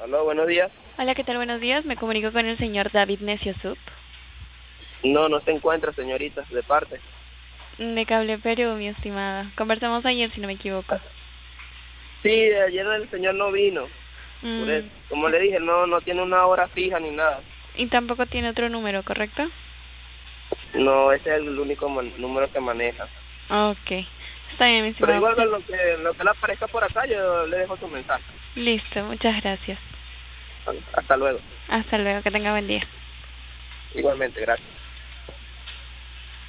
Aló, buenos días. Hola, ¿qué tal? Buenos días. Me comunico con el señor David Neciosub, No, no se encuentra, señorita, de parte. de Cable Perú, mi estimada. Conversamos ayer, si no me equivoco. Sí, ayer el señor no vino, por Mm, eso. Como le dije, no tiene una hora fija ni nada. y tampoco tiene otro número, ¿correcto? No, ese es el único número que maneja. Ok. Está bien, mi Pero estimado. igual lo que le aparezca por acá, yo le dejo su mensaje. Listo, muchas gracias. Hasta luego. Hasta luego, que tenga buen día. Igualmente, gracias.